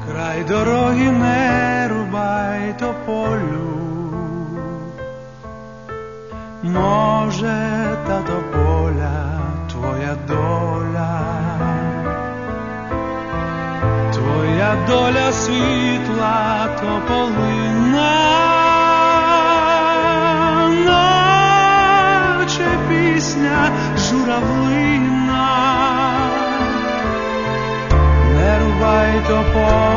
Край дороги не рубай тополю, може та тополя твоя доля, твоя доля світла тополина, наче пісня журавлина. Не рубай тополя,